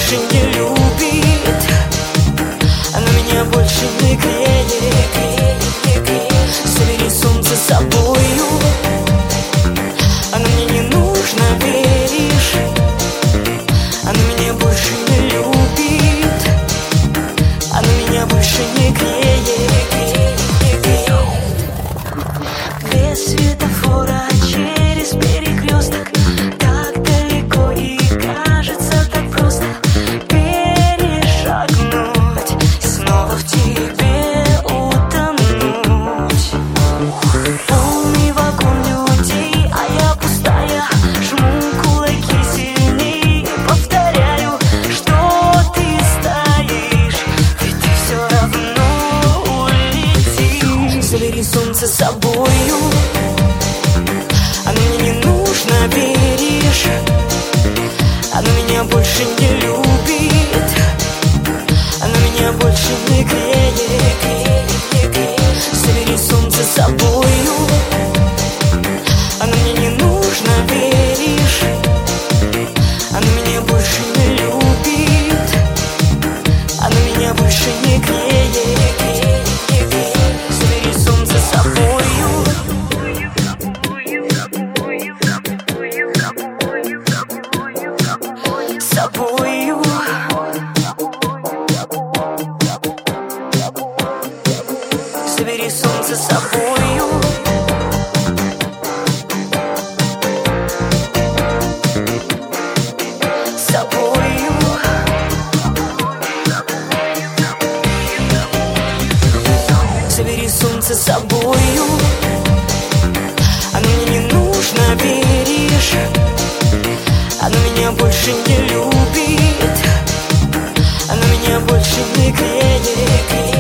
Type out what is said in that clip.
больше не любит, она меня больше не греет. Забери солнце с собою, оно мне не нужно, веришь? Она меня больше не любит, она меня больше не греет. Без светофора через перекресток, так далеко и кажется так просто перешагнуть, снова в тебе утонуть. Полный вагон людей, а я пустая, жму кулаки сильней, повторяю, что ты стоишь, ведь ты все равно улетишь. Забери солнце с собою, оно мне не нужно, веришь? Оно меня больше не любит, оно меня больше не греет. Забери солнце с собою, оно мне не нужно, веришь? Оно меня больше не любит, оно меня больше не греет. Забери солнце с собою, с собою. Забери солнце с собою, с собою. Забери солнце с собою, оно мне не нужно, веришь? Оно меня больше не любит, оно меня больше не греет.